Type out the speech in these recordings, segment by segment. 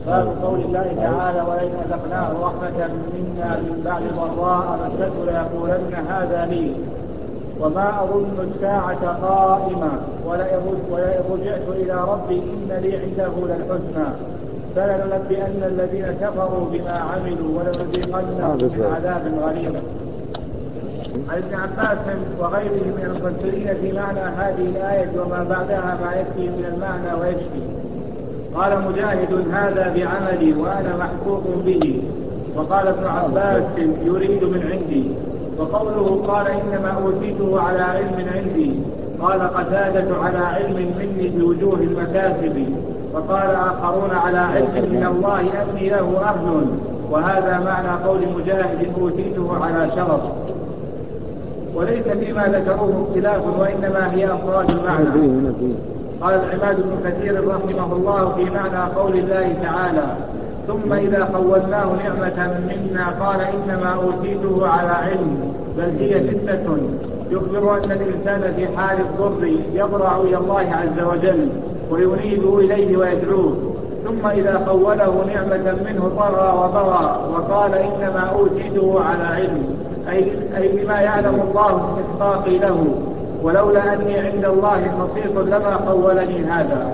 باب قول الله تعالى ولئن أذقناه رحمة منا من بعد ضراء مسته ليقولن هذا لي وما أظن الساعة قائمة ولئن رجعت إلى ربي إن لي عنده للحسنى فلننبئن الذين كفروا بما عملوا ولنذيقنهم من عذاب غليظ. عن ابن عباس وغيره من المفسرين في معنى هذه الآية وما بعدها ما يكفي من المعنى ويشفي. قال مجاهد هذا بعملي وأنا محقوق به. وقال ابن عباس يريد من عندي. وقوله قال إنما أوتيته على علم عندي قال قتادة على علم مني بوجوه المكاسب. وقال آخرون على علم من الله أني له أهل. وهذا معنى قول مجاهد أوتيته على شرف. وليس فيما ذكروه اختلاف وإنما هي أفراد المعنى. قال العماد بن كثير رحمه الله في معنى قول الله تعالى ثم إذا خولناه نعمة منا قال إنما أوتيته على علم بل هي فتنة. يخبر أن الإنسان في حال الضر يضرع إلى الله عز وجل وينيب إليه ويدعوه ثم إذا خوله نعمة منه طغى وبغى وقال إنما أوتيته على علم أي بما يعلم الله استحقاقي له ولولا أني عند الله خصيص لما خولني هذا.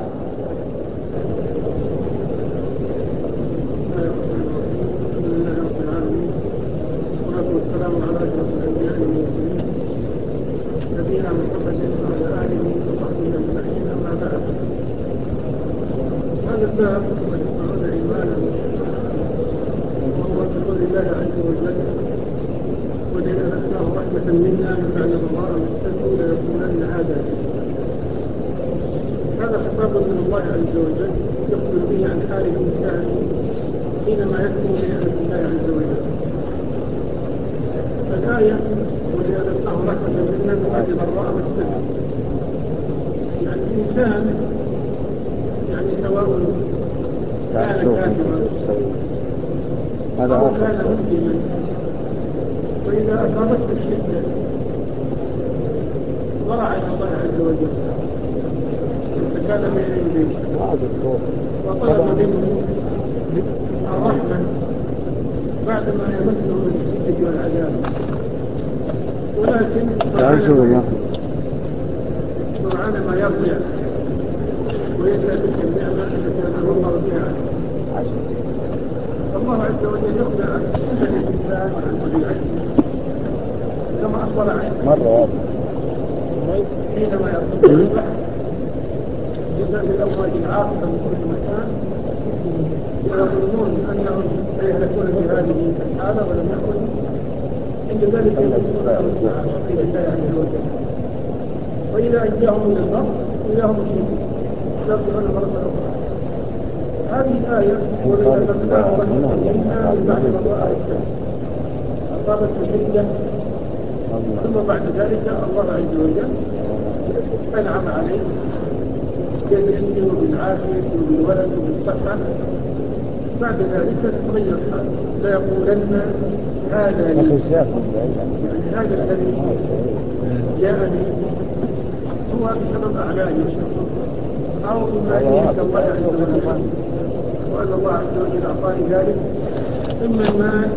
والسلام على أشرف الأنبياء والمرسلين نبينا محمد وعلى آله وصحبه أجمعين أما بعد. هذا الباب ويسمعون إيمانا وهو بقول الله عز وجل ولئن أذقناه رحمة منا من بعد ضراء مسته ليقولن هذا لي. هذا خطاب من الله عز وجل يخبر به عن حال الإنسان حينما يكون بنعمة الله عز وجل. الآية ولئن أذقناه رحمة منا من بعد ضراء مسته يعني الإنسان يعني سواء كان كافرا أو كان مسلما وإذا أصابته الشدة ضرع إلى الله عز وجل فكان بين يديه وطلب منه الرحمة بعدما يمسه بالشدة والعذاب ولكن سرعان ما يرجع وينسى تلك النعمة التي أنعم الله بها عليه. الله عز وجل يخبر عن صفة الإنسان وعن طبيعته كما أخبر عنه مرة حينما يرتد البحر يبدأ بالأمواج العاصفة من كل مكان ويظنون أنهم سيهلكون في هذه الحالة ولم يكن عند ذلك يظنون في الله عز وجل. وإذا أنجاهم من البر إذا هم يشركون يرجعون مرة أخرى. هذه الآية ولئن أذقناه رحمة منا من بعد ضراء مسته أصابته شدة ثم بعد ذلك الله عز وجل أنعم عليه بالعلم وبالعافية وبالولد وبالصحة. بعد ذلك تغير حاله ليقولن هذا لي يعني هذا الذي جاءني هو بسبب أعمالي أو بما يريد الله عز وجل وأن الله عز وجل أعطاني ذلك إما المال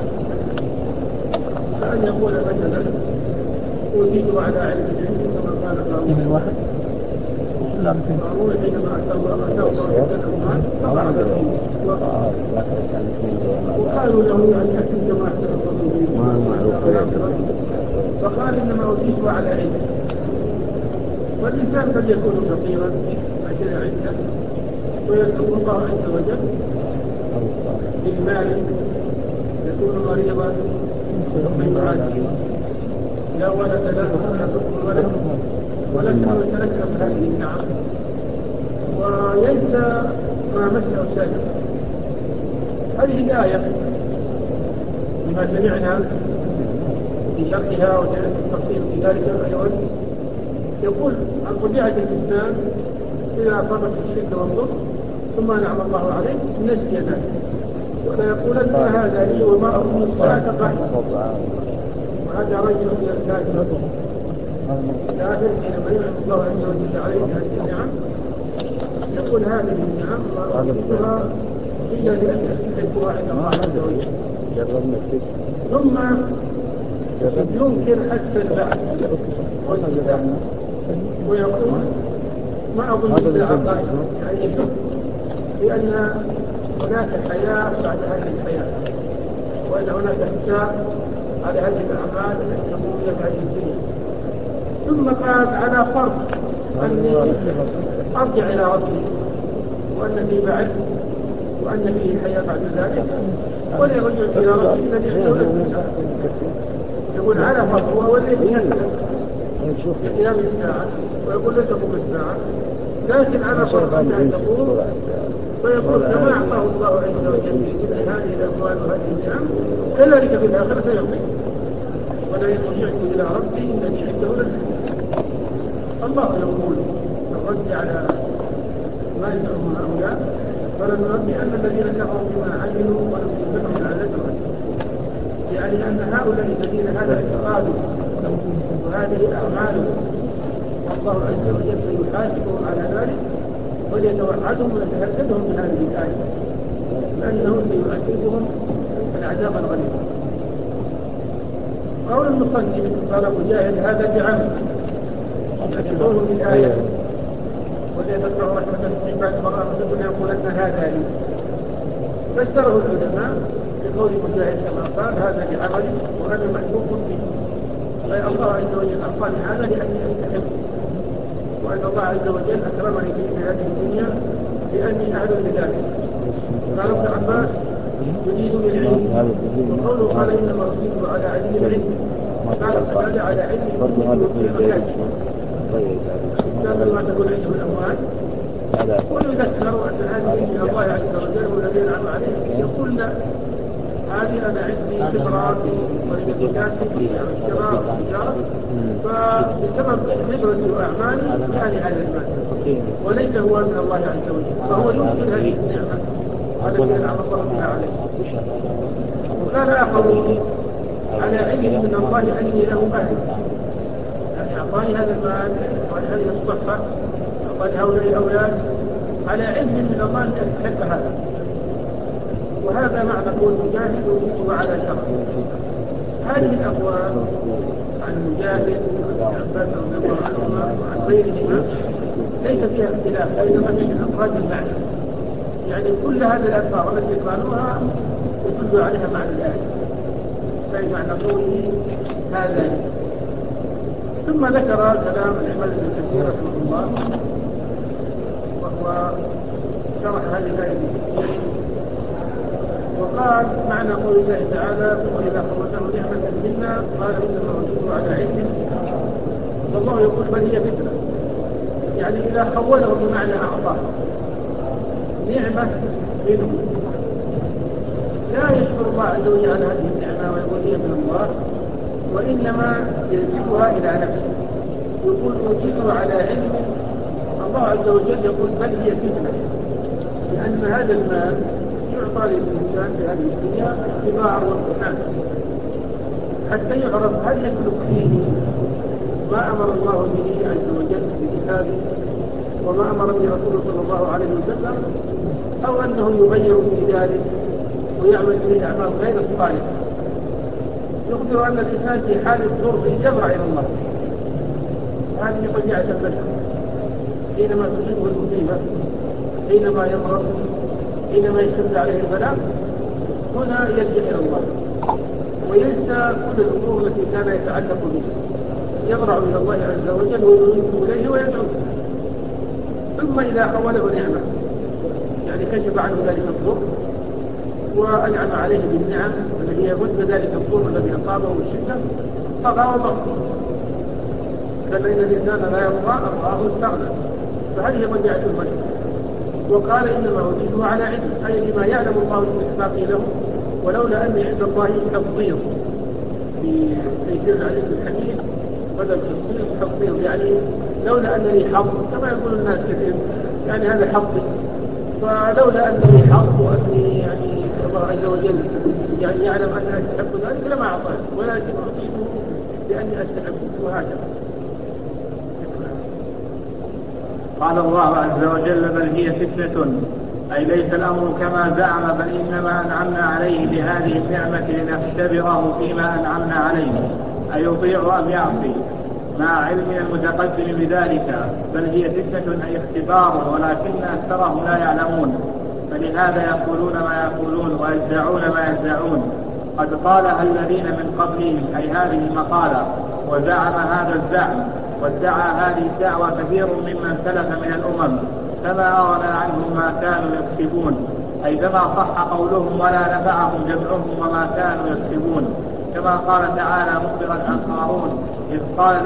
فأن يقول مثلا أوتيته على علم عندي كما قال قارون حينما أتى الله بالأموال طبع به وقالوا له أن يأتي كما أحسن الله فقال إنما أوتيته على علم. والإنسان قد يكون فقيرا عشان عنده ويدعو الله عز وجل بالمال يكون مريضا ثم يعالج لا ولد له ولا طفل ولد ولكنه يتنكر هذه النعم وينسى ما مسه سابقا. هذه الآية بما سمعنا في شرحها وجاءت التفصيل في ذلك أيضا يقول عن طبيعة الإنسان إذا أصابت الشدة والضر ثم نعم الله عليه نسي ذلك ولا يقول أن هذا لي وما أظن الساعة قائمة. وهذا رجل من الكافر الكافر حينما ينعم الله عز وجل عليه هذه النعم يقول هذه النعم وأريدها إلا لأن الحكمة عند الله عز وجل. ثم ينكر حتى البعث والحساب ويقول ما أظن الساعة قائمة، يعني يشك بأن هناك حياة بعد هذه الحياة، وأن هناك حساب على هذه الأعمال التي تقوم بها هذه الدنيا. ثم قال على فرض أني أرجع إلى ربي وأن في بعث وأن فيه حياة بعد ذلك، ولا يرجع إلى ربي الذي عنده الساعة. يقول على فرض هو الذي يشوف قيام الساعة ويقول لا تقوم الساعة، لكن على فرض أنها تقوم، فيقول كما أعطاه الله عز وجل في هذه الأموال وهذه النعم كذلك في الآخرة سيعطي، ولا يرجع إلى ربي الذي عنده الساعة. الله يقول الرد على ما يزعم هؤلاء فلننبئن الذين كفروا بما عملوا ولنذيقنهم العذاب الأليم. يعني أن هؤلاء الذين هذا اعتقادهم وهذه أعمالهم والله عز وجل سيحاسبهم على ذلك، وليتوعدهم ويتهددهم بهذه الآية لأنه سيعذبهم العذاب الغليظ. قول المصنف قال مجاهد هذا بعمل، يعني قوله بالآية وليذكر رحمة من بعد مرة فتكون يقولن هذا لي، فسره العلماء بقول مجاهد كما قال هذا بعملي وأنا محبوب به، أي الله عز وجل أعطاني هذا لأني أستحق، وأن الله عز وجل أكرمني في هذه الدنيا لأني أهل لذلك. قال ابن عباس يريد بالعلم، وقوله قال إنما أصيب على علم العلم، قال تعالى على علم العلم كان ما تكون عنده الأموال، ويذكر أن هذه من الله عز وجل والذي ينعم عليه يقول لا هذه أنا عندي خبرات وشركات في الشراء والتجارة، فبسبب خبرتي وأعمالي يعني هذا المال وليس هو من الله عز وجل، فهو يمكن هذه النعمة التي أنعم الله بها عليه. وقال آخرون على علم من الله أني له أهل، يعني أعطاني هذا المال أعطاني هذه الصحة أعطاني هؤلاء الأولاد على علم من الله أن أستحق هذا. وهذا معنى قول مجاهد يجيب على شرع. هذه الأقوال عن مجاهد وعن عباس رضي الله عنهما وعن غيرهما ليس فيها اختلاف، وإنما هي من أفراد المعنى، يعني كل هذه الألفاظ التي قالوها يدل عليها معنى الآية، أي معنى قوله هذا. ثم ذكر كلام الإمام ابن كثير رحمه الله وهو شرح هذه الآية وقال معنى قول الله تعالى وإذا خرجه نعمة منا قال إنما أوتيته على علم، والله يقول بل هي فتنة، يعني إذا خوله بمعنى أعطاه نعمة منه لا يشكر الله عز وجل على هذه النعمة ويقول هي من الله، وإنما ينسبها إلى نفسه يقول أوتيته على علم. الله عز وجل يقول بل هي فتنة، لأن هذا المال يعطى للإنسان في هذه الدنيا اختبار وامتحان حتى يعرف هل يسلك فيه ما أمر الله به عز وجل في كتابه وما أمر به رسوله صلى الله عليه وسلم، أو أنه يغير في ذلك ويعمل به أعمال غير الصالحة. يخبر أن الإنسان في حال الضر يجرع إلى الله، هذه طبيعة البشر حينما تصيبه المصيبة، حينما يمرض، حينما يشتد عليه البلاء، هنا يلجأ إلى الله وينسى كل الأمور التي كان يتعلق بها، يضرع إلى الله عز وجل ويريد إليه ويدعو. ثم إذا خوله نعمة يعني كشف عنه ذلك الضر وأنعم عليه بالنعم الذي يمد ذلك الضر الذي أصابه بالشدة طغى وبطل، كما إن الإنسان لا يرضى الله استغنى، فهذه طبيعة البشر. وقال إنما أوتيته على علم، أي لما يعلم الله استحقاقي له، ولولا أني عند الله تفضيل في تيسير العزيز الحكيم بدل تفضيل يعني لولا أنني حظ كما يقول الناس كثير، يعني هذا حظي، فلولا أنني حظ وأني يعني الله عز وجل يعني يعلم أني أستحق ذلك لما أعطاني، ولكن أعطيته لأني أستحق. وهكذا قال الله عز وجل بل هي فتنة أي ليس الأمر كما زعم، بل إنما أنعمنا عليه بهذه النعمة لنختبره فيما أنعمنا عليه أيطيع أم يعصي، مع علمنا المتقدم بذلك، بل هي فتنة أي اختبار، ولكن أكثرهم لا يعلمون، فلهذا يقولون ما يقولون ويدعون ما يدعون. قد قالها الذين من قبلهم، أي هذه المقالة، وزعم هذا الزعم، وادعى هذه الدعوة كثير ممن سلف من الأمم، فما أغنى عنهم ما كانوا يكسبون، أي فما صح قولهم ولا نفعهم جمعهم وما كانوا يكسبون. كما قال تعالى مخبرا عن قارون إذ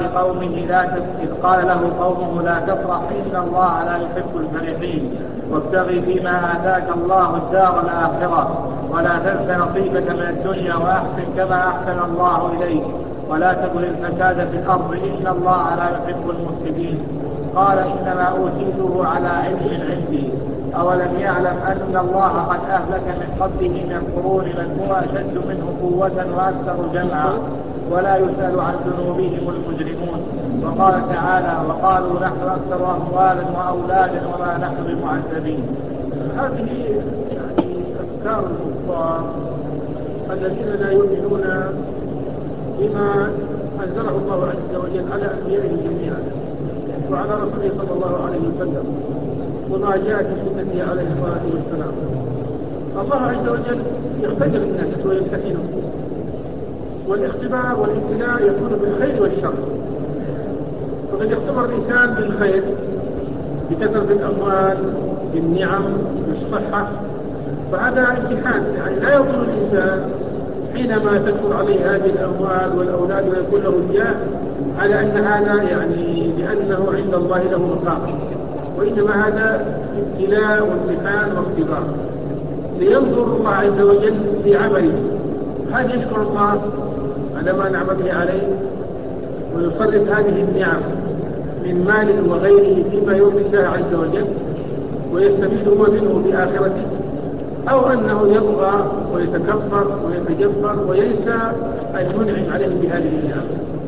قال له قومه لا تفرح إن الله لا يحب الفرحين، وابتغ فيما آتاك الله الدار الآخرة ولا تنس نصيبك من الدنيا وأحسن كما أحسن الله إليك ولا تبغ الفساد في الأرض إن الله لا يحب المفسدين. قال إنما أوتيته على علم عندي، أولم يعلم أن الله قد أهلك من قبله من القرون من هو أشد منه قوة وأكثر جمعا ولا يسأل عن ذنوبهم المجرمون. وقال تعالى وقالوا نحن أكثر أموالا وأولادا وما نحن بمعذبين. هذه يعني أفكار الكفار الذين لا يؤمنون بما أنزله الله عز وجل على أنبيائه جميعا وعلى رسوله صلى الله عليه وسلم وما جاء في سنته عليه الصلاة والسلام. الله عز وجل يختبر الناس ويمتحنهم، والاختبار والابتلاء يكون بالخير والشر. وقد يختبر الإنسان بالخير بكثرة الأموال بالنعم بالصحة، فهذا امتحان، يعني لا يظن الإنسان حينما تكثر عليه هذه الأموال والأولاد ويكون له الجاه على أن هذا يعني لأنه عند الله له مقام، وإنما هذا ابتلاء وامتحان واختبار لينظر الله عز وجل في عمله، هل يشكر الله على ما نعم به عليه ويصرف هذه النعم من مال وغيره فيما يرضي الله عز وجل ويستفيد هو منه في آخرته، أو أنه يبغى ويتكبر ويتجبر وينسى المنعم عليه بهذه النعم.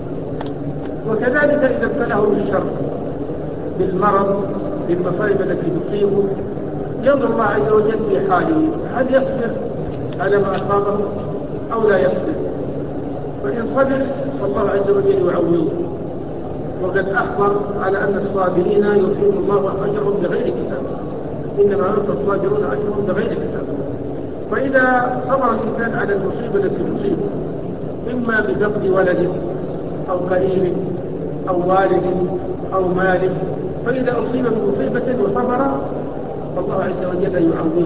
وكذلك إذا ابتلاه بالشر بالمرض بالمصائب التي تصيبه ينظر الله عز وجل في حاله، هل يصبر على ما أصابه أو لا يصبر؟ فإن صبر فالله عز وجل يعوضه، وقد أخبر على أن الصابرين يؤتيهم الله أجرهم بغير حساب، إنما يؤتى الصابرون أجرهم بغير حساب. فإذا صبر الإنسان على المصيبة التي تصيبه إما بفقد ولد أو قريب أو والد أو مال، فإذا أصيب بمصيبة وصبر فالله عز وجل يعوضه.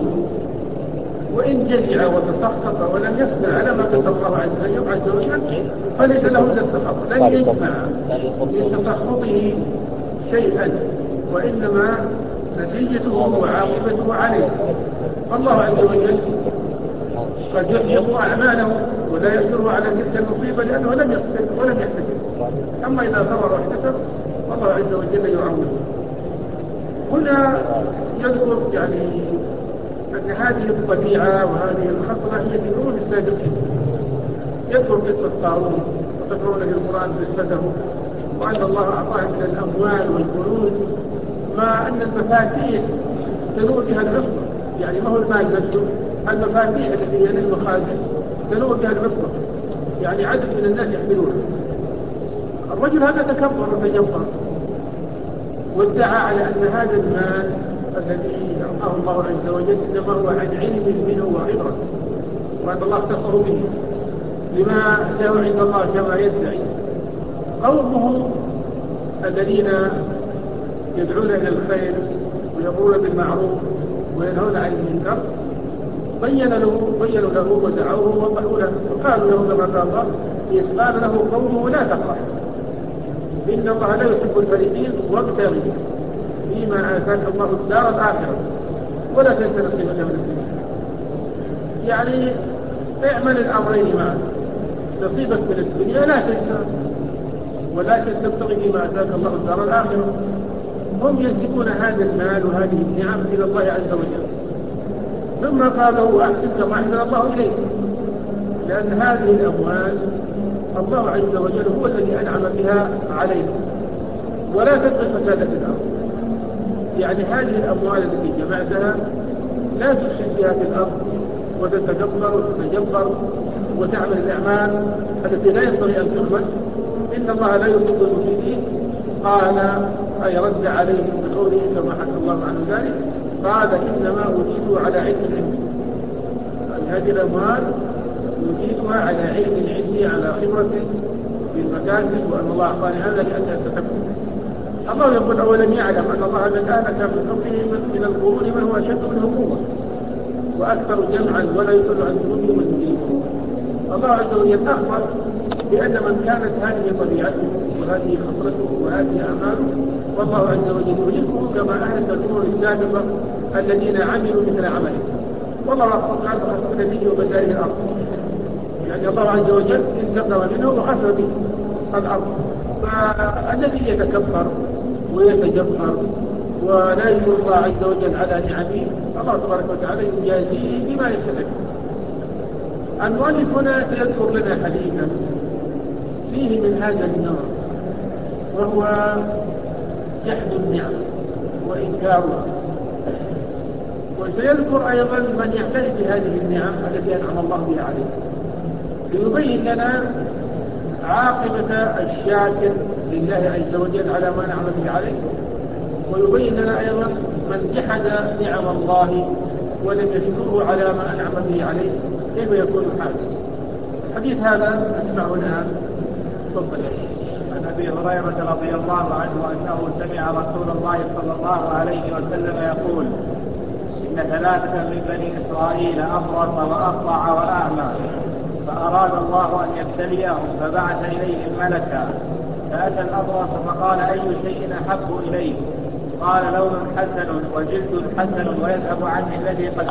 وإن جزع وتسخط ولم يصبر على ما كتب الله عز وجل فليس له إلا السخط، لن يجمع من تسخطه شيئا، وإنما نتيجته وعاقبته عليه. فالله عز وجل قد يحبط أعماله ولا يقدر على تلك المصيبة لأنه لم يصبر ولم يحتسب، أما إذا صبر واحتسب فالله عز وجل يعوضه. هنا يذكر يعني أن هذه الطبيعة وهذه الخصلة هي في الأمم السابقين. يذكر قصة قارون وتقرون في القرآن قصته، وأن الله أعطاه من الأموال والكنوز ما أن المفاتيح تنوء بها العصمة، يعني ما هو المال نفسه، المفاتيح التي هي المخازن تنوء بها العصمة، يعني عدد من الناس يحملونها. الرجل هذا تكبر وتجبر وادعى على أن هذا المال الذي أعطاه الله عز وجل إنما هو عن علم منه وخبرة، وأن الله اختصه به لما له عند الله كما يدعي. قومه الذين يدعون إلى الخير ويأمرون بالمعروف وينهون عن المنكر بيّنوا له ودعوه ووضحوا له وقالوا له كما قال الله إذ قال له قومه لا تفرح إن الله لا يحب الفرحين وابتغ فيما آتاك الله الدار الآخرة ولا تنس نصيبك من الدنيا. يعني اعمل الأمرين معا، نصيبك من الدنيا لا تنسى ولكن تبتغي فيما آتاك الله الدار الآخرة. هم ينسبون هذا المال وهذه النعم إلى الله عز وجل، ثم قالوا أحسن كما أحسن الله إليك، لأن هذه الأموال الله عز وجل هو الذي أنعم بها عليك، ولا تبغي فساد في الأرض. يعني هذه الأموال التي جمعتها لا تفسد فيها في الأرض وتتكبر وتتجبر وتعمل الأعمال التي لا ينبغي أن تعمل. إن الله لا يحب المفسدين. قال أي رد عليهم بقوله كما حكى الله عنه ذلك، قال إنما أوتيته على علم عندي. هذه الأموال أوتيتها على علم عندي، على خبرة بالمكاسب، وأن الله أعطاني هذا لأني أستحقه. الله يقول أولم يعلم أن الله قد أهلك من قبله من القرون من هو أشد منه قوة وأكثر جمعا ولا يدل عن ذنوبه من دونه. الله عز وجل أخبر بأن من كانت هذه طبيعته وهذه خطرته وهذه أعماله، والله عز وجل يهلكه كما أهلك الأمم السابقة الذين عملوا مثل عمله. والله أخبر عنه خسف به وبدائه الأرض، يعني الله عز وجل انتقم منه وخسف به الأرض. فالذي يتكبر ويتجبر ولا يشكر الله عز وجل على نعمه، الله تبارك وتعالى يجازيه بما يستحق. المؤلف هنا سيذكر لنا حديثا فيه من هذا النوع، وهو جحد النعم وإنكارها. وسيذكر أيضا من يعترف بهذه النعم التي أنعم الله بها عليه، ليبين لنا عاقبة الشاكر لله عز وجل على ما نعم به عليه، ويبين لنا أيضا من جحد نعم الله ولم يشكره على ما أنعم به عليه كيف يكون حاله. الحديث هذا نسمعه الآن. تفضل. عن أبي هريرة رضي الله عنه أنه سمع رسول الله صلى الله عليه وسلم يقول: إن ثلاثة من بني إسرائيل أبرص وأقطع وأعمى، فأراد الله أن يبتليهم فبعث إليهم ملكا، فأتى الأبرص فقال: أي شيء أحب إليك؟ قال: لون حسن وجلد حسن ويذهب عنه الذي قد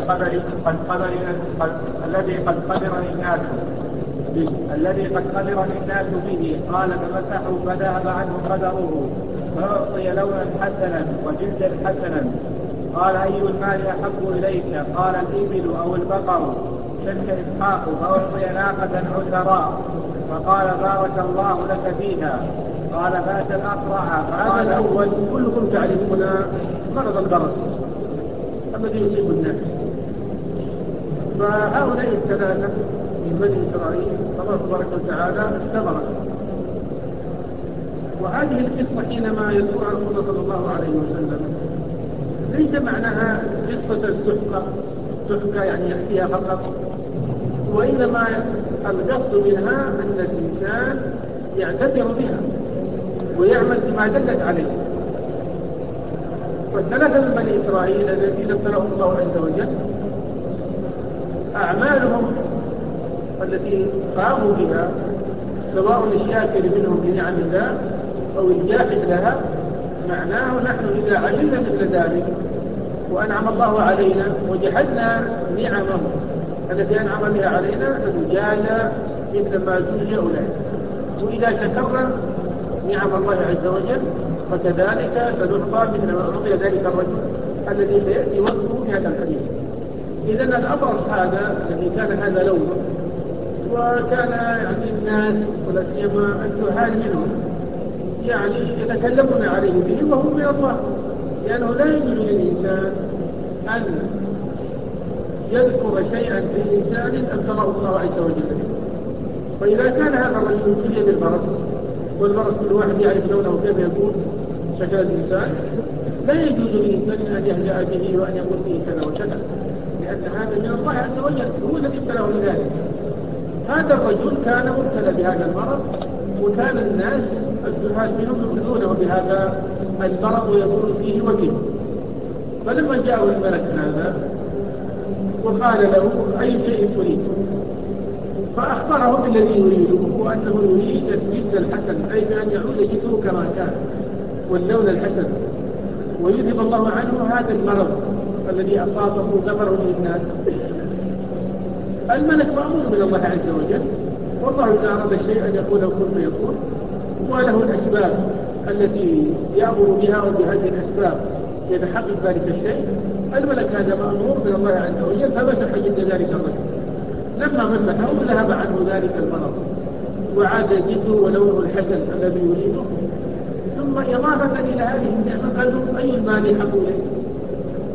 قدرني الناس به. قال: فمسحوا فذهب عنه قدره، فأعطي لونا حسنا وجلدا حسنا. قال: أي المال أحب إليك؟ قال: الإبل أو البقر. شك إسحاق فأعطي ناقة عسراء، فقال: بارك الله لك فيها. قال: فأتى الأقرع هذا الأول كلكم تعرفون مرض البرص الذي يصيب الناس. فهؤلاء الثلاثة من بني إسرائيل الله تبارك وتعالى اختبره. وهذه القصة حينما يذكرها رسول صلى الله عليه وسلم ليس معناها قصة تحكى يعني يحكيها فقط، وإنما القصد منها أن الإنسان يعتبر بها ويعمل بما دلت عليه. والثلاثة من بني إسرائيل الذين ابتلاهم الله عز وجل أعمالهم التي قاموا بها، سواء الشاكر منهم بنعم الله أو الجاحد لها، معناه نحن إذا علمنا مثل ذلك وأنعم الله علينا وجحدنا نعمه التي أنعم بها علينا نجازى مثل ما جزي أولئك. وإذا شكرنا نعم الله عز وجل فكذلك سنعطى مثل ما أعطي ذلك الرجل الذي سيأتي وصفه في هذا الحديث. إذن الأبرص هذا الذي كان هذا لونه وكان يعني الناس ولا سيما الجهال منهم يعني يتكلمون عليه به وهو من الله، لأنه لا يجوز للإنسان أن يذكر شيئا في إنسان أبصره الله عز وجل. فإذا كان هذا الرجل ابتلي بالبرص، والبرص كل واحد يعرف لونه كيف يكون شكل الإنسان، لا يجوز للإنسان أن يهزأ به وأن يقول فيه كذا وكذا، لأن هذا من الله عز وجل هو الذي ابتلاه لذلك. هذا الرجل كان مبتلى بهذا المرض، وكان الناس الجهال منهم يبتلونه بهذا المرض ويقول فيه وجه. فلما جاءه الملك هذا وقال له: أي شيء تريد؟ فأخبره بالذي يريده، وأنه يريد الجلد الحسن، أي بأن يعود جلده كما كان، واللون الحسن، ويذهب الله عنه هذا المرض الذي أصابه ذكره للناس. الملك مأمور من الله عز وجل، والله إذا أراد الشيء أن يقول كن فيكون، وله الأسباب التي يأمر بها، وبهذه الأسباب يتحقق ذلك الشيء. الملك هذا مأمور من الله عز وجل، فمسح جلد ذلك الرجل. لما مسحه ذهب عنه ذلك المرض وعاد جلده ولونه الحسن الذي يريده. ثم إضافة إلى هذه النعمة قالوا: أي المال أحب إليك؟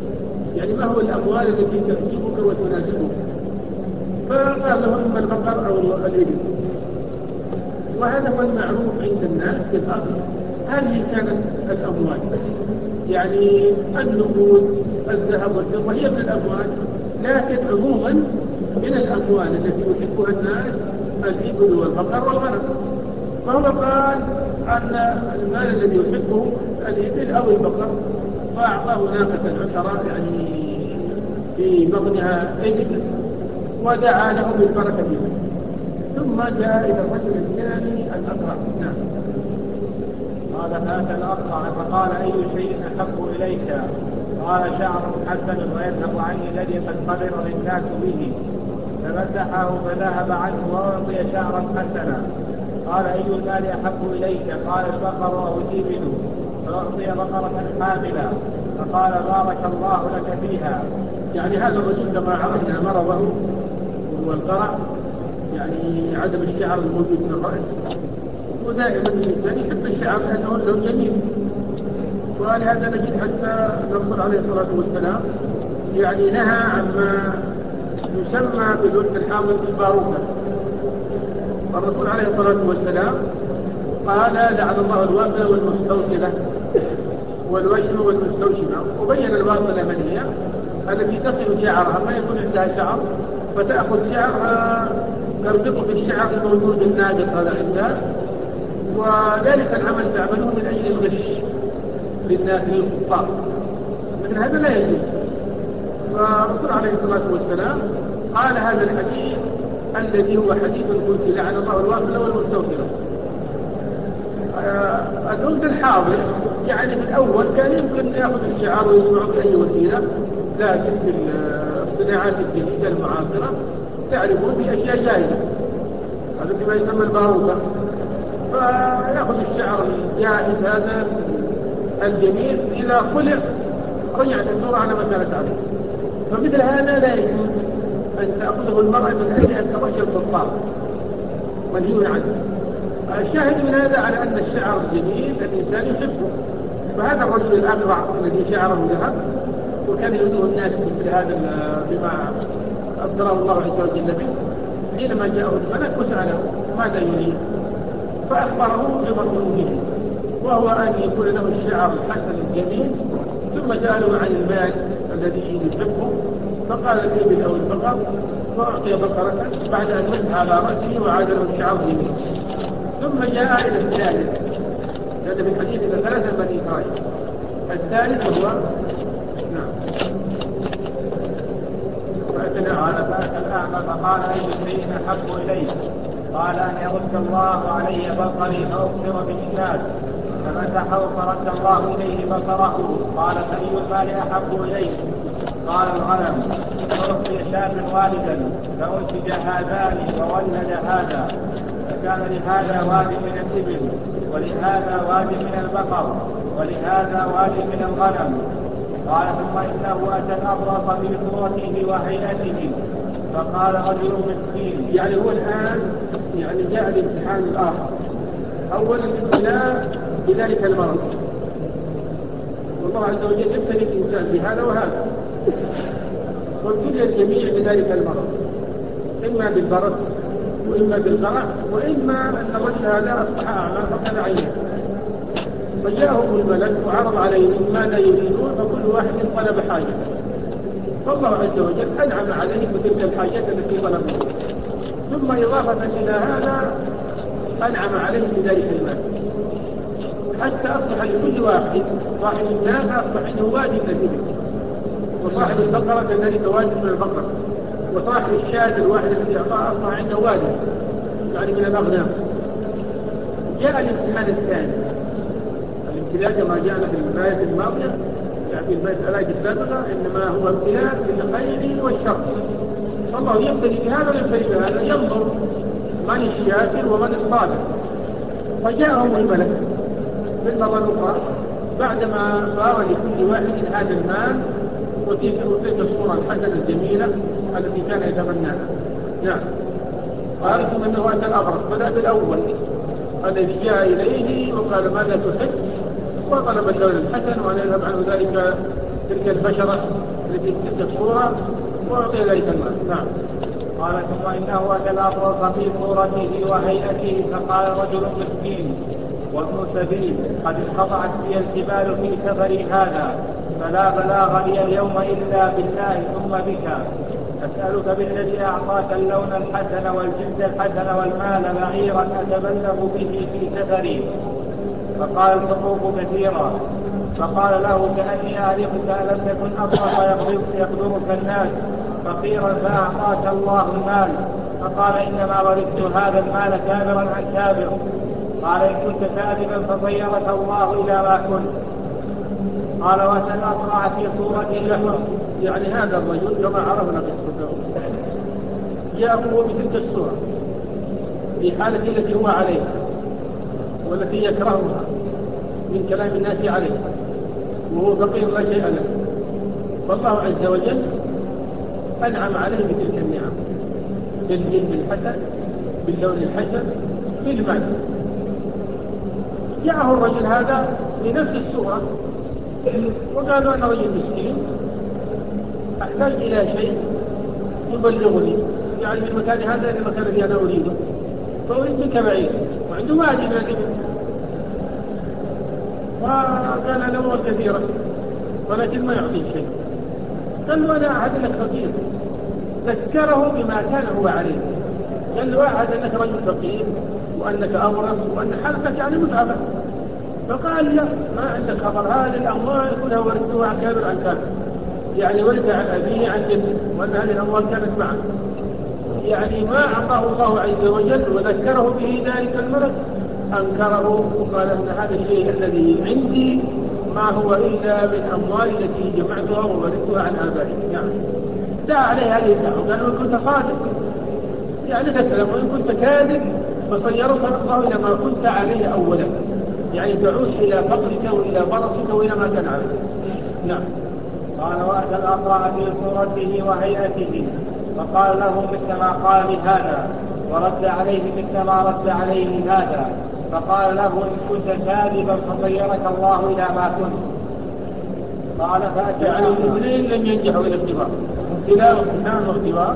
يعني ما هو الأموال التي تعجبك وتناسبك؟ فقال له إما البقر أو الإبل. وهذا هو المعروف عند الناس في الأصل. هذه كانت الأموال، يعني النقود الذهب والفضة هي من الأموال، لكن عموما من الأموال التي يحبها الناس الإبل والبقر والغنم. فهو قال أن المال الذي يحبه الإبل أو البقر، فأعطاه ناقة عشرة يعني في بطنها إبل، ودعا له بالبركة فيه. ثم جاء إلى الرجل الثاني الأقرع. نعم. قال فأتى الأقرع فقال أي شيء أحب إليك؟ قال شعر حسن ويذهب عني الذي قد قدر للناس به. فمسحه فذهب عنه وأعطي شعرا حسنا. قال أي المال أحب إليك؟ قال البقر أو الإبل. فأعطي بقرة حاملة. فقال بارك الله لك فيها. يعني هذا الرجل كما عرفنا مرضه والقرع، يعني عدم الشعر الموجود في الرأس، ودائما الإنسان يحب الشعر لأنه له جميل. ولهذا نجد حتى الرسول عليه الصلاة والسلام يعني نهى عما يسمى بالوجه الحامل بالباروكة. الرسول عليه الصلاة والسلام قال لعن الله الواصلة والمستوصلة والوشم والمستوشمة، وبين الواصلة من هي التي تصل شعرها ما يكون عندها شعر فتأخذ شعرها تربطه في الشعر الموجود الناقص هذا عندها، وذلك العمل تعمله من أجل الغش للناس للكفار. مثل هذا لا يجوز. فالرسول عليه الصلاة والسلام قال هذا الحديث الذي هو حديث القدسي لعن الله الواصلة والمستوصلة. الوقت الحاضر يعني في الأول كان يمكن يأخذ الشعار ويجمعه بأي وسيلة، لكن في الصناعات الجديدة المعاصرة تعرفون في أشياء جائزة، هذا ما يسمى الباروكة. فيأخذ الشعر الجائز هذا الجميل إذا خلع رجعت الصورة على ما كانت عليه. فمثل هذا لا يجوز أن تأخذه المرأة من أجل أن ترشد الكفار منهي عنه. الشاهد من هذا على أن الشعر الجميل الإنسان يحبه. فهذا الرجل الأقرع الذي شعره ذهب وكان يؤذيه الناس مثل هذا بما أبدله الله عز وجل به، حينما جاءه الملك وسأله ماذا يريد؟ فأخبره بمطلوبه، وهو أن يكون له الشعر الحسن الجميل. ثم سأله عن المال الذي يحبه، فقال الإبل أو البقر، فأعطي بقرة بعد أن مسح على رأسه وعاد له الشعر الجميل. ثم جاء إلى الثالث، هذا من حديث ثلاثة بني إسرائيل. الثالث هو نعم. فأتى الأعمى فقال أي شيء أحب إليك؟ قال أن يرد الله علي بصري فأبصر بالناس. فمسحه فرد الله إليه بصره. قال فأي المال أحب إليك؟ قال الغنم. فأعطي شاب والدا فأنتج هذان وولد هذا، فكان لهذا واد من الإبل ولهذا واد من البقر ولهذا واد من الغنم. قال ثم إنه أتى الأبرص في صورته وهيئته فقال رجل مسكين. يعني هو الآن يعني جاء الامتحان الآخر. أولا الابتلاء بذلك المرض، والله عز وجل يبتلي الإنسان بهذا وهذا، وابتلي الجميع بذلك المرض، إما بالبرص وإما بالقرع وإما أن الرجل هذا أصبح أعمى فقد عينه. فجاءهم الملك وعرض عليهم ماذا يريدون، فكل واحد طلب حاجة، فالله عز وجل أنعم عليه بتلك الحاجات التي طلبوا. ثم إضافة إلى هذا أنعم عليه بذلك المال، حتى أصبح لكل واحد صاحب الناس أصبح عنده واجب نتيجة، وصاحب البقرة كذلك واجب من البقرة، وصاحب الشاة الواحد الذي أعطاه أصبح عنده واجب يعني من الأغنام. جاء الامتحان الثاني. الابتلاء كما جاءنا في الآية الماضية يعني في الآية السابقة إنما هو ابتلاء بالخير والشر، فالله يبتلي بهذا ويبتلي بهذا، ينظر من الشاكر ومن الصابر. فجاءهم الملك بالمرة الأخرى بعدما صار لكل واحد هذا المال وتلك الصورة الحسنة الجميلة التي كان يتمناها. نعم. قال ثم انه اتى الابرص، بدا بالاول الذي جاء اليه وقال ماذا تحب، وطلب اللون الحسن وان يذهب عنه ذلك تلك البشرة التي تلك الصورة وأعطي ذلك المال. نعم. قال ثم إنه أتى الأبرص في صورته وهيئته فقال رجل مسكين وابن سبيل قد انقطعت بي الجبال في سفري هذا فلا بلاغ لي اليوم إلا بالله ثم بك أسألك بالذي أعطاك اللون الحسن والجلد الحسن والمال بعيرا أتبلغ به في سفري. فقال الحقوق كثيرا. فقال له كأني أعرفك ألم تكن أبرص يقدرك الناس فقيرا فأعطاك الله المال. فقال إنما ورثت هذا المال كابرا عن كابر. قال إن كنت كاذبا فصيرك الله إلى ما كنت. قال وأتى الأقرع في صورته له. يعني هذا الرجل كما عرفنا قصته جاء هو بتلك الصورة في حالة التي هو عليها والتي يكرهها من كلام الناس عليه وهو فقير لا شيء له. فالله عز وجل أنعم عليه بتلك النعم بالجلد الحسن باللون الحسن بالمال. جاءه الرجل هذا بنفس الصورة وقالوا أنا رجل مسكين أحتاج إلى شيء يبلغني يعني من مكان هذا إلى المكان الذي أنا أريده فأريد منك بعيد وعنده ما أجد من وكان له كثيرا ولكن ما يعطيه شيء. قال له أنا أعهد لك فقير. ذكره بما كان هو عليه. قال له أعهد أنك رجل فقير وأنك أبرص وأن حالتك يعني متعبة. فقال لا ما عندك خبر هذه الأموال كلها ورثتها عن كابر عن كابر يعني ورث عن أبيه عن جده وأن هذه الأموال كانت معه يعني ما أعطاه الله عز وجل وذكره به ذلك الملك أنكره وقال أن هذا الشيء الذي عندي ما هو إلا من أموال التي جمعتها وورثتها عن آبائي. يعني دعا عليه هذه الدعوة قال وإن كنت صادق يعني تسلم وإن كنت كاذب فصيرك الله إلى ما كنت عليه أولا يعني تعود إلى فقرك وإلى برصك وإلى ما كان عليه. نعم. قال وأتى الأقرع في صورته وهيئته فقال له مثل ما قال لهذا ورد عليه مثل ما رد عليه هذا. فقال له إن كنت كاذبا فصيرك الله إلى ما كنت. قال فأتى يعني الاثنين لم ينجحوا إلى الاختبار ابتلاء وامتحان واختبار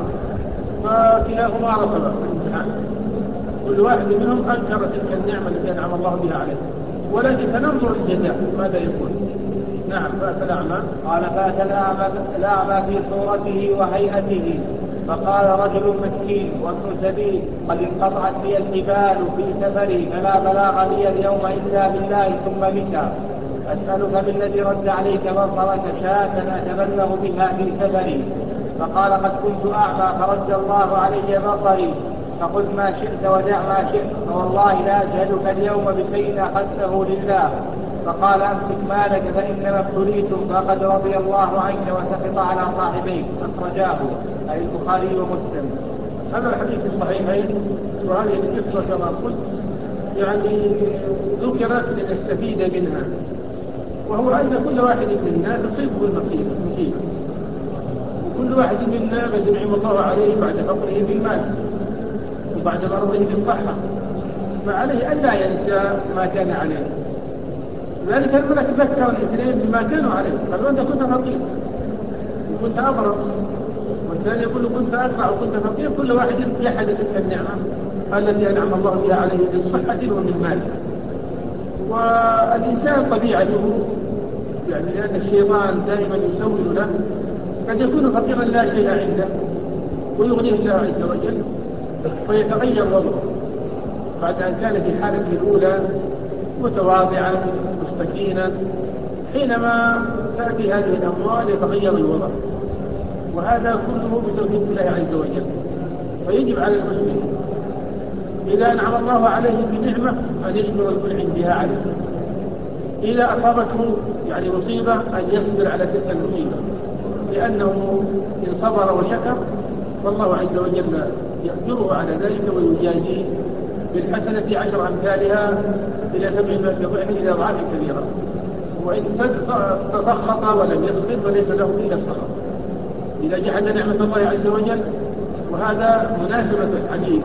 فكلاهما رفض الامتحان. كل واحد منهم أنكر تلك النعمة التي أنعم الله بها عليه ولكن سننظر الجزاء ماذا يكون. نعم. فأتى الأعمى. قال فأتى الأعمى في صورته وهيئته فقال رجل مسكين وابن سبيل قد انقطعت بي الجبال في سفري فلا بلاغ لي اليوم إلا بالله ثم بك أسألك بالذي رد عليك بصرك شاة أتبلغ بها في سفري. فقال قد كنت أعمى فرد الله علي بصري فخذ ما شئت ودع ما شئت فوالله لا أجهدك اليوم بشيء أخذته لله. فقال أمسك مالك فإنما ابتليتم فقد رضي الله عنك وسقط على صاحبيك. أخرجاه أي البخاري ومسلم. هذا الحديث الصحيحين وهذه القصة كما قلت يعني ذكرت لنستفيد منها وهو أن كل واحد منا تصيبه المصيبة وكل واحد منا قد نعم الله عليه بعد فقره بالمال وبعد مرضه بالصحة فعليه ألا ينسى ما كان عليه. ذلك الملك ذكر الاثنين بما كانوا عليه قالوا أنت كنت فقير وكنت أبرص والثاني يقول كنت أقرع وكنت فقير. كل واحد يحدث تلك النعمة التي أنعم الله بها عليه من صحة ومن مال. والإنسان طبيعته يعني لأن الشيطان دائما يسول له قد يكون فقيرا لا شيء عنده ويغنيه الله عز وجل فيتغير وضعه بعد أن كان في حالته الأولى متواضعا مستكينا حينما تأتي هذه الأموال يتغير الوضع وهذا كله بتوفيق الله عز وجل. فيجب على المسلم إذا أنعم الله عليه بنعمة أن يشكر المنعم بها عليه. إذا أصابته يعني مصيبة أن يصبر على تلك المصيبة لأنه إن صبر وشكر فالله عز وجل يأجره على ذلك ويجازيه بالحسنة 10 أمثالها إلى 700 ضعف إلى أضعاف كبيرة. وإن تسخط ولم يصبر فليس له إلا السخط إذا جحد نعمة الله عز وجل. وهذا مناسبة الحديث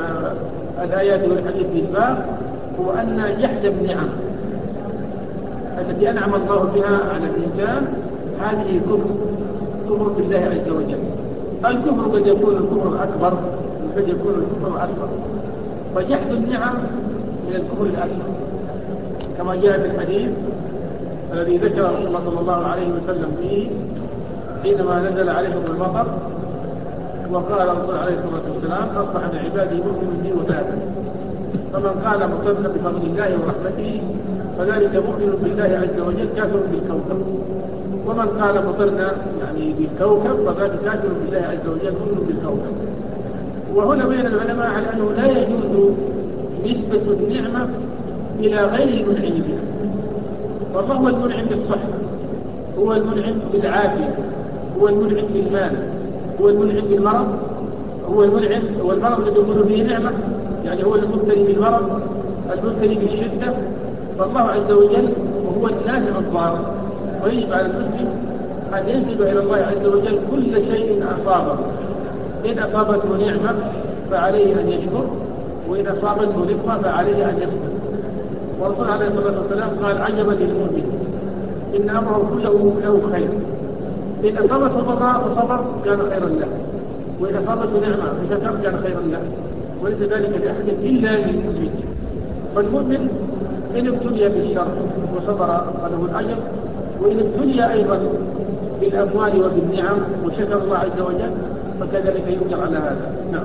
الآيات والحديث في الباب هو أن جحد النعم التي أنعم الله بها على الإنسان هذه كفر بالله عز وجل. الكفر قد يكون الكفر الأكبر وقد يكون الكفر الأصغر، فجحد النعم من الكفر الأكبر كما جاء في الحديث الذي ذكر رسول الله صلى الله عليه وسلم فيه حينما نزل عليهم المطر وقال الرسول عليه الصلاة والسلام أصبح من عبادي مؤمن بي وكافر، فمن قال مصدق بفضل الله ورحمته فذلك مؤمن بالله عز وجل كافر بالكوكب، ومن قال مطرنا يعني بالكوكب فذلك كافر بالله عز وجل مؤمن بالكوكب. وهنا بين العلماء على أنه لا يجوز نسبة النعمة إلى غير المنعم بها، والله هو المنعم بالصحة، هو المنعم بالعافية، هو المنعم بالمال، هو المنعم بالمرض، هو المنعم والمرض الذي يكون فيه نعمة، يعني هو المبتلي بالمرض المبتلي بالشدة، فالله عز وجل وهو النافع الضار. ويجب على المسلم أن ينسب إلى الله عز وجل كل شيء أصابه، إن أصابته نعمة فعليه أن يشكر، وإن أصابته نقمة فعليه أن يصبر. والرسول عليه الصلاة والسلام قال عجبا للمؤمن إن أمره كله له خير، إن أصابته ضراء فصبر كان خيرا له، وإن أصابته نعمة فشكر كان خيرا له، وليس ذلك لأحد إلا للمؤمن. فالمؤمن إن ابتلي بالشر وصبر فله الأجر، وإن ابتلي أيضا بالأموال وبالنعم وشكر الله عز وجل فكذلك يؤجر على هذا. نعم.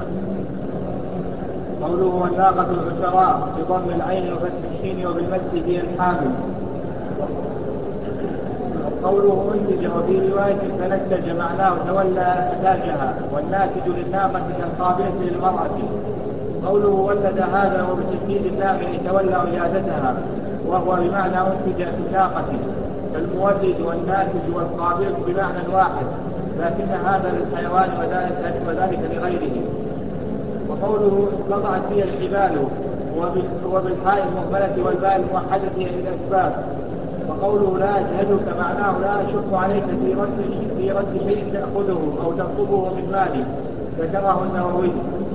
قوله والناقة العشراء بضم العين وفتح الشين وبالمد هي الحامل. قوله أنتج وفي رواية فنتج معناه تولى نتاجها، والناتج للناقة القابلة للمرأة. قوله ولد هذا وبتشديد اللام تولى ولادتها، وهو بمعنى أنتج الناقة، فالمولد والناتج والقابلة بمعنى واحد، لكن هذا للحيوان وذلك لغيره. وقوله انقطعت فيها الحبال وبالحاء المهملة والباء الموحدة للأسباب. وقوله لا أجهدك معناه لا أشق عليك في رد شيء تأخذه أو تطلبه من مالي، ذكره النووي.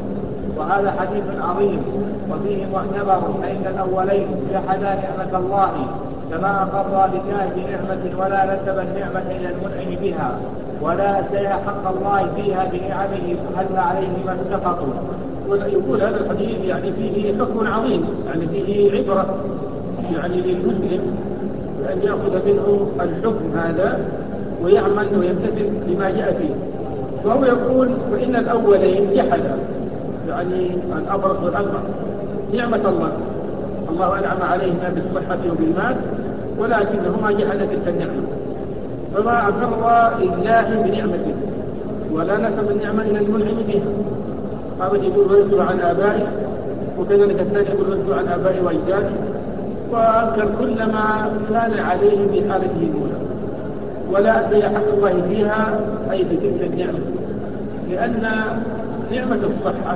وهذا حديث عظيم وفيه معتبر، فإن الأولين جحدا نعمة الله كما أقر بتاج نعمة ولا نسب النعمة إلى المنعم بها، ولا أدى حق الله فيها بنعمه فهل عليهما سقطوا. ويقول هذا الحديث يعني فيه حكم عظيم، يعني فيه عبرة يعني للمسلم بأن يأخذ منه الحكم هذا ويعمل ويمتثل بما جاء فيه. وهو يقول فإن الأولين جحدا، يعني الأبرص والأكبر نعمة الله أنعم عليهما بالصحة وبالمال، ولكنهما جحدا تلك النعمة، فما أقر لله بنعمته ولا نسب النعمة إلى المنعم بها. هذا يقول ويرث عن آبائه، وكذلك الثاني يقول ويرث عن آبائه وأجداده، وأنكر كل ما كان عليه في حالته الأولى، ولا أدى حق الله فيها أي بتلك النعمة، لأن نعمة الصحة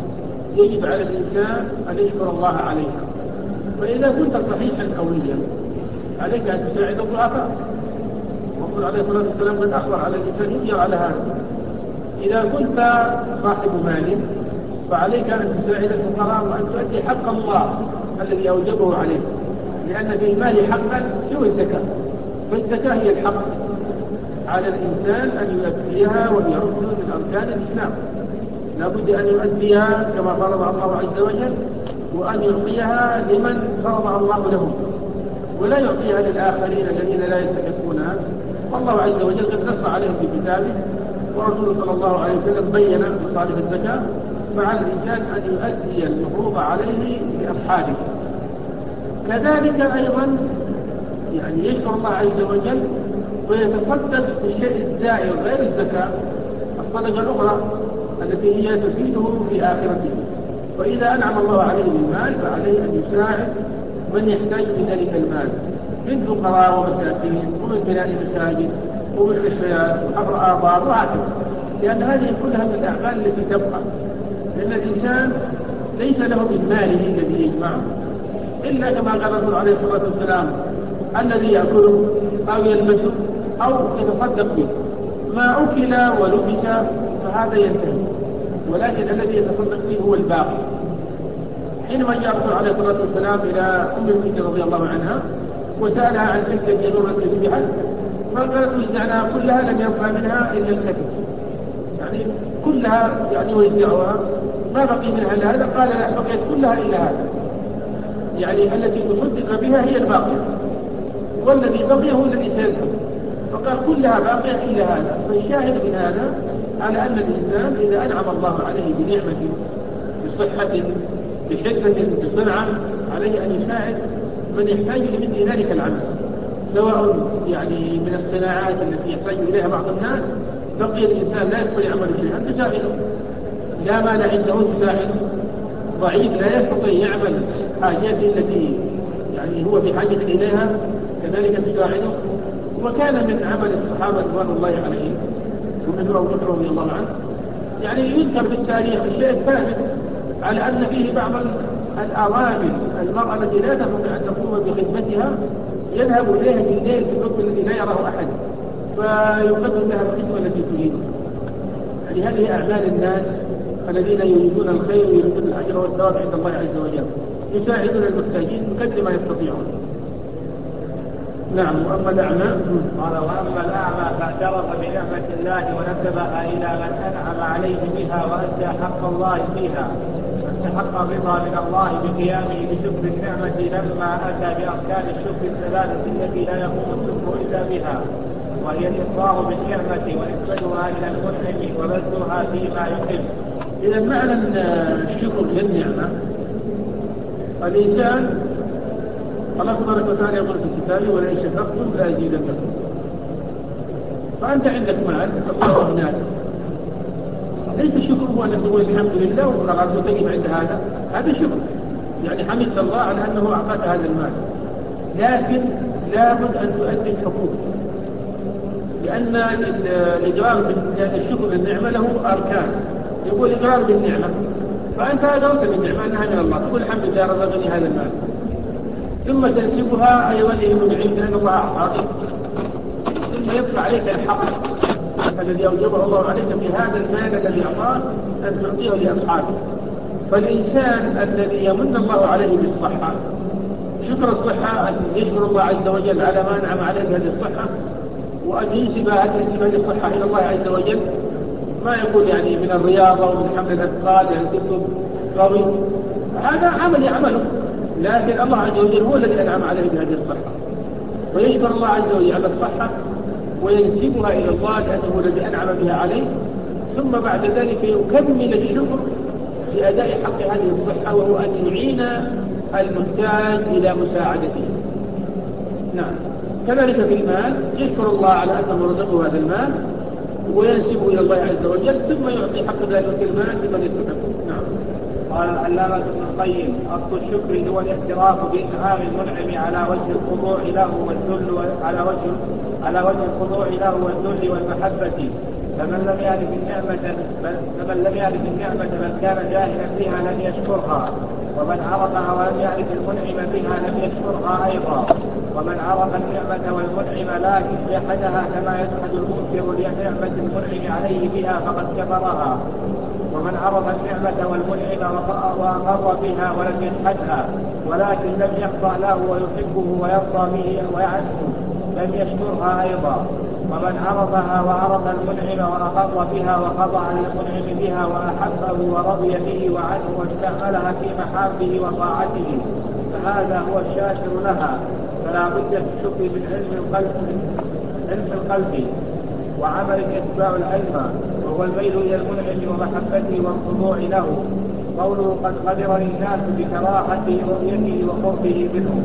يجب على الإنسان أن يشكر الله عليها. فإذا كنت صحيحا قويا عليك أن تساعد الضعفاء، والرسول عليه الصلاة والسلام قد أخبر على الإنسان يؤجر على هذا. إذا كنت صاحب مال فعليك أن تساعد الفقراء وأن تؤدي حق الله الذي أوجبه عليك، لأن في المال حقا سوى الزكاة، فالزكاة هي الحق على الإنسان أن يؤديها، وهي ركن من أركان الإسلام، لا بد أن يؤديها كما فرض الله عز وجل، وأن يعطيها لمن فرض الله لهم، ولا يعطيها للآخرين الذين لا يستحقونها. والله عز وجل قد نص عليهم في كتابه، ورسوله صلى الله عليه وسلم بين مصالح الزكاة، فعلى الإنسان أن يؤدي المفروض عليه لأصحابه. كذلك أيضا يعني يشكر الله عز وجل ويتصدق بالشيء الزائر غير الزكاة، الصدقة الأخرى التي هي تفيده في آخرته. وإذا أنعم الله عليه بالمال فعليه أن يساعد من يحتاج لذلك المال من فقراء ومساكين ومن بناء مساجد ومستشفيات وحفر آبار وهكذا، لأن هذه كلها من الأعمال التي تبقى، لأن الإنسان ليس له من ماله الذي يجمعه إلا كما قال الرسول عليه الصلاة والسلام الذي يأكله أو يلبسه أو يتصدق به، ما أكل ولبس فهذا ينتهي، ولكن الذي يتصدق به هو الباقي. حينما جاء الرسول عليه الصلاة والسلام إلى أم المؤمنين رضي الله عنها وسألها عن تلك الجنورة التي بحث فقالت وزعناها كلها لم يبقى منها إلا الكتف، يعني كلها يعني وزعوها ما بقي منها إلا هذا. قال لا، بقيت كلها إلا هذا، يعني التي تصدق بها هي الباقية، والذي بقي هو الذي سيذهب. فقال كلها باقية إلا هذا. فالشاهد من هذا على أن الإنسان إذا أنعم الله عليه بنعمة، بصحة، بشدة، بصنعة، عليه أن يساعد من يحتاج لمثل ذلك العمل، سواء يعني من الصناعات التي يحتاج إليها بعض الناس بقي الإنسان لا يستطيع عمل شيئا تساعده، لا مال عنده تساعده، ضعيف لا يستطيع يعمل حاجاته التي يعني هو في حاجة إليها كذلك تساعده. وكان من عمل الصحابة رضوان الله عليهم ومنه أبو بكر رضي الله عنه، يعني يذكر في التاريخ الشيء الثابت على أن فيه بعض الأوامر المرأة التي لا تستطيع أن تقوم بخدمتها يذهب إليها في الليل في الوقت الذي لا يراه أحد فيقدم لها الخدمة التي تريدها. يعني هذه أعمال الناس الذين يريدون الخير ويريدون الأجر والثواب عند الله عز وجل، يساعدون المحتاجين بقدر ما يستطيعون. نعم. وأما الأعمى قال وأما الأعمى فاعترف بنعمة الله ونسبها إلى من أنعم عليه بها وأدى حق الله فيها، فاستحق الرضا من الله بقيامه بشكر النعمة لما أتى بأركان الشكر الثلاثة التي لا يقوم الشكر إلا بها، وهي الإقرار بالنعمة ونسبتها إلى المنعم وبذلها فيما يحب. إذا معنى الشكر للنعمة الإنسان الله تبارك وتعالى يقول في كتابه ولئن شكرتم لأزيدنكم. فأنت عندك مال الله أغناك، ليس الشكر هو أن تقول الحمد لله وخلاص وتقف عند هذا شكر، يعني حمدت الله على أنه أعطاك هذا المال، لكن لابد أن تؤدي الحقوق، لأن الشكر للنعمة له أركان. يقول إقرار بالنعمة، فأنت أقررت بالنعمة أنها من الله، تقول الحمد لله رزقني هذا المال، ثم تنسبها أيضا للمنعم بأن الله أعطاك، ثم يطلع عليك الحق الذي أوجبه الله عليك في هذا المال الذي أعطاه أن تعطيه لأصحابه. فالإنسان الذي يمن الله عليه بالصحة، شكر الصحة أن يشكر الله عز وجل على ما أنعم عليه بهذه الصحة، وأن ينسب هذه الصحة إلى الله عز وجل، ما يقول يعني من الرياضة ومن حمل الأثقال يعني صرت قوي، هذا عمل يعمله، لكن الله عز وجل هو الذي أنعم عليه بهذه الصحة، ويشكر الله عز وجل على الصحة وينسبها إلى الله لأنه الذي أنعم بها عليه، ثم بعد ذلك يكمل الشكر في أداء حق هذه الصحة، وهو أن يعين المحتاج إلى مساعدته. نعم. كذلك في المال يشكر الله على أنه رزقه هذا المال وينسبه إلى الله عز وجل، ثم يعطي حق ذلك المال لمن يستحقه. نعم. قال العلامة ابن القيم أصل الشكر هو الاعتراف بإنعام المنعم على وجه الخضوع له والذل على وجه الخضوع له والذل والمحبة. فمن لم يعرف النعمة بل كان جاهلا بها لم يشكرها، ومن عرفها ولم يعرف المنعم بها لم يشكرها أيضا. ومن عرف النعمة والمنعم لكن جحدها كما يجحد المنكر لنعمة المنعم عليه بها فقد كفرها. ومن عرف النعمة والمنعم وأقر بها ولم يجحدها ولكن لم يخضع له ويحبه ويرضى به ويعرفه لم يشكرها أيضا. ومن عرفها وعرف المنعم وأقر بها وخضع للمنعم بها وأحبه ورضي به وعنه واستعملها في محابه وطاعته فهذا هو الشاكر لها. فلا بد في الشكر من علم القلب وعمل يتبع العلم، وهو الميل إلى المنعم ومحبته والخضوع له. قوله قد قدر الناس بكراهة رؤيته وقربه منه.